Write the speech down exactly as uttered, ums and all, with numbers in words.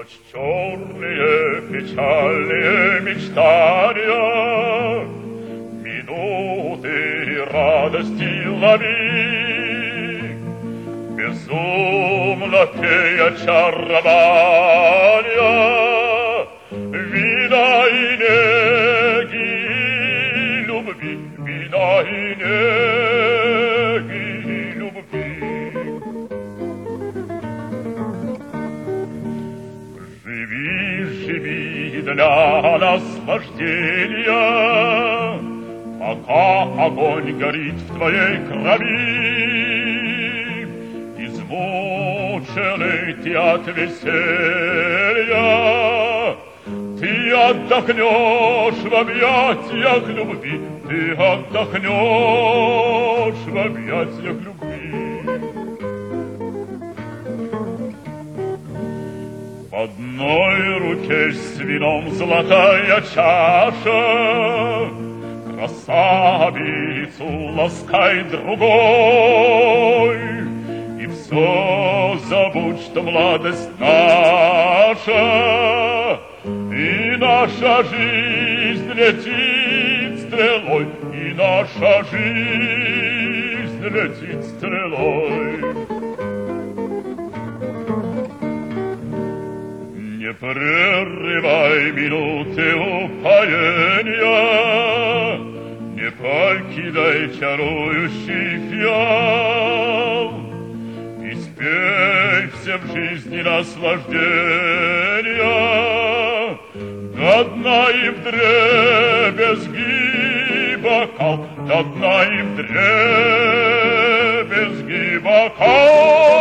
Ночь черные, печальные мечтания, минуты радости лови, безумно пея очарования, вина и неги любви, вина и неги любви. Живи, живи для наслаждения, пока огонь горит в твоей крови. Измученный ты от веселья, ты отдохнешь в объятиях любви, ты отдохнешь в объятиях любви. В одной руке с вином золотая чаша, красавицу ласкай другой, и все забудь, что младость наша, и наша жизнь летит стрелой, и наша жизнь летит стрелой. Не прерывай минуты упоения, не покидай чарующий фиал, и спей все в жизни наслаждения, до дна и вдребезги бокал, до дна и вдребезги бокал.